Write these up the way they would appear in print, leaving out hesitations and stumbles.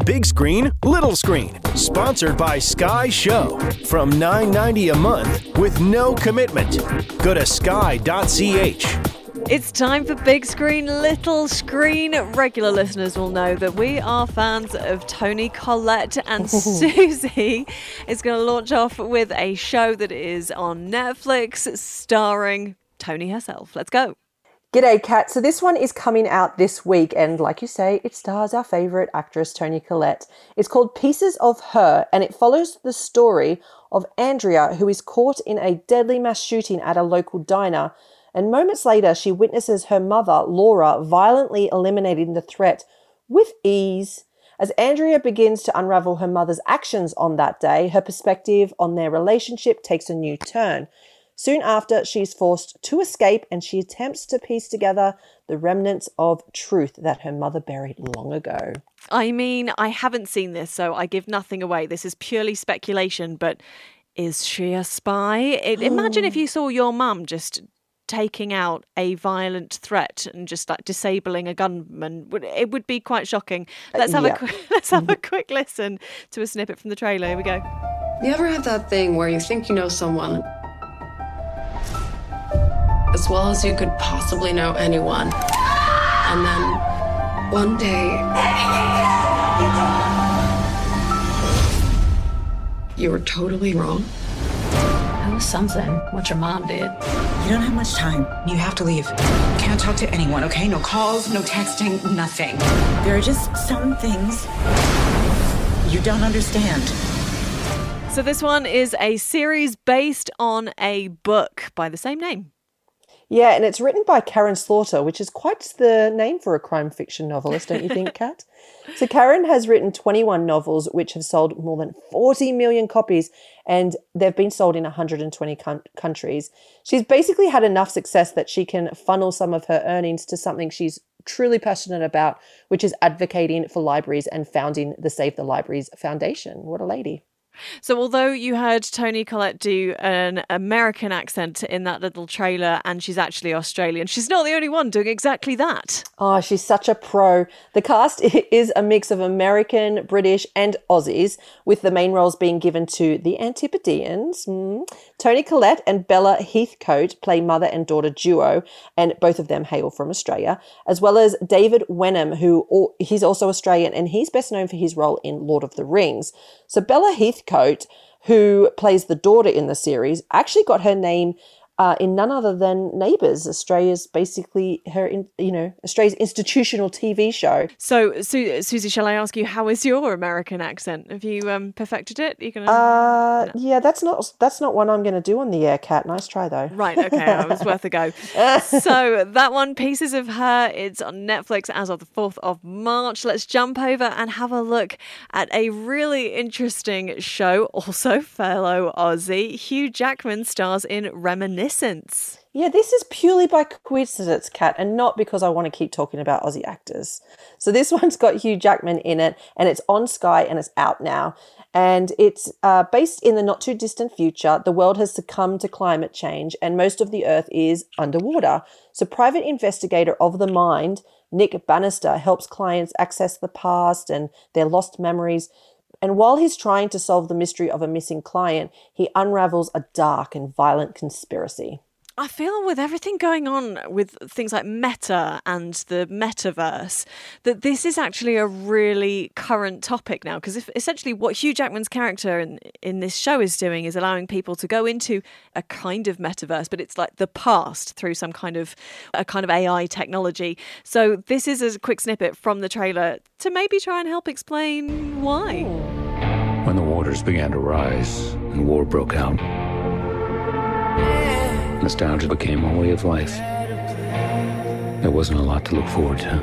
Big Screen, Little Screen, sponsored by Sky Show. From $9.90 a month with no commitment. Go to sky.ch. It's time for Big Screen, Little Screen. Regular listeners will know that we are fans of Toni Collette, and Susie is going to launch off with a show that is on Netflix starring Toni herself. Let's go. G'day, Kat. So this one is coming out this week, and like you say, it stars our favourite actress, Toni Collette. It's called Pieces of Her, and it follows the story of Andrea, who is caught in a deadly mass shooting at a local diner. And moments later, she witnesses her mother, Laura, violently eliminating the threat with ease. As Andrea begins to unravel her mother's actions on that day, her perspective on their relationship takes a new turn. Soon after, she's forced to escape, and she attempts to piece together the remnants of truth that her mother buried long ago. I mean, I haven't seen this, so I give nothing away. This is purely speculation, but is she a spy? Imagine if you saw your mum just taking out a violent threat and just like disabling a gunman. It would be quite shocking. Let's have a quick listen to a snippet from the trailer. Here we go. You ever have that thing where you think you know someone as well as you could possibly know anyone, and then one day you were totally wrong? That was something, what your mom did. You don't have much time. You have to leave. Can't talk to anyone, okay? No calls, no texting, nothing. There are just some things you don't understand. So this one is a series based on a book by the same name. Yeah, and it's written by Karen Slaughter, which is quite the name for a crime fiction novelist, don't you think, Kat? So Karen has written 21 novels which have sold more than 40 million copies, and they've been sold in 120 countries. She's basically had enough success that she can funnel some of her earnings to something she's truly passionate about, which is advocating for libraries and founding the Save the Libraries Foundation. What a lady. So although you heard Toni Collette do an American accent in that little trailer, and she's actually Australian, she's not the only one doing exactly that. Oh, she's such a pro. The cast is a mix of American, British and Aussies, with the main roles being given to the Antipodeans. Toni Collette and Bella Heathcote play mother and daughter duo, and both of them hail from Australia, as well as David Wenham, he's also Australian, and he's best known for his role in Lord of the Rings. So Bella Heathcote, who plays the daughter in the series, actually got her name in none other than Neighbours, Australia's Australia's institutional TV show. So, Susie, shall I ask you, how is your American accent? Have you perfected it? You gonna? Yeah, that's not one I'm going to do on the air, Kat. Nice try though. Right, okay, it was worth a go. So that one, Pieces of Her, it's on Netflix as of the 4th of March. Let's jump over and have a look at a really interesting show. Also, fellow Aussie Hugh Jackman stars in Reminiscence. Yeah, this is purely by coincidence, Kat, and not because I want to keep talking about Aussie actors. So this one's got Hugh Jackman in it, and it's on Sky and it's out now. And it's based in the not too distant future. The world has succumbed to climate change and most of the earth is underwater. So private investigator of the mind, Nick Bannister, helps clients access the past and their lost memories. And while he's trying to solve the mystery of a missing client, he unravels a dark and violent conspiracy. I feel with everything going on with things like Meta and the metaverse, that this is actually a really current topic now, because essentially what Hugh Jackman's character in this show is doing is allowing people to go into a kind of metaverse, but it's like the past through some kind of AI technology. So this is a quick snippet from the trailer to maybe try and help explain why. When the waters began to rise and war broke out, nostalgia became a way of life. There wasn't a lot to look forward to.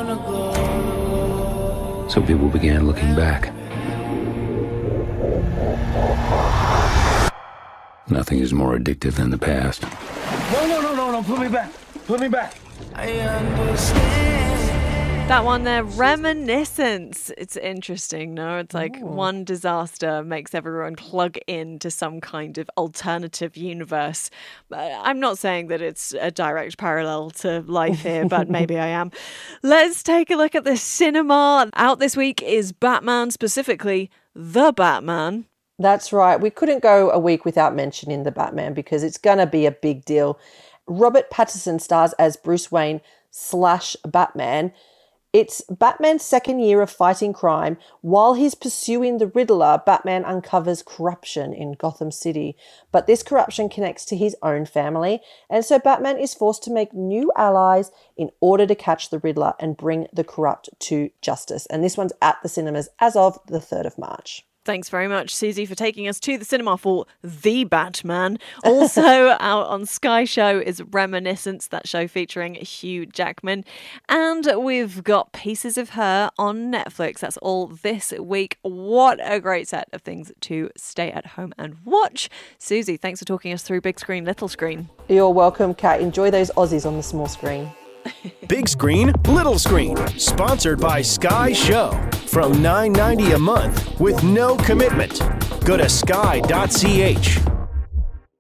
So people began looking back. Nothing is more addictive than the past. No, put me back. I understand. That one there, Reminiscence. It's interesting, no? It's like one disaster makes everyone plug into some kind of alternative universe. I'm not saying that it's a direct parallel to life here, but maybe I am. Let's take a look at the cinema. Out this week is Batman, specifically The Batman. That's right. We couldn't go a week without mentioning The Batman because it's going to be a big deal. Robert Pattinson stars as Bruce Wayne / Batman. It's Batman's second year of fighting crime. While he's pursuing the Riddler, Batman uncovers corruption in Gotham City. But this corruption connects to his own family, and so Batman is forced to make new allies in order to catch the Riddler and bring the corrupt to justice. And this one's at the cinemas as of the 3rd of March. Thanks very much, Susie, for taking us to the cinema for The Batman. Also out on Sky Show is Reminiscence, that show featuring Hugh Jackman. And we've got Pieces of Her on Netflix. That's all this week. What a great set of things to stay at home and watch. Susie, thanks for talking us through big screen, little screen. You're welcome, Kat. Enjoy those Aussies on the small screen. Big Screen, Little Screen, sponsored by Sky Show. From $9.90 a month with no commitment. Go to sky.ch.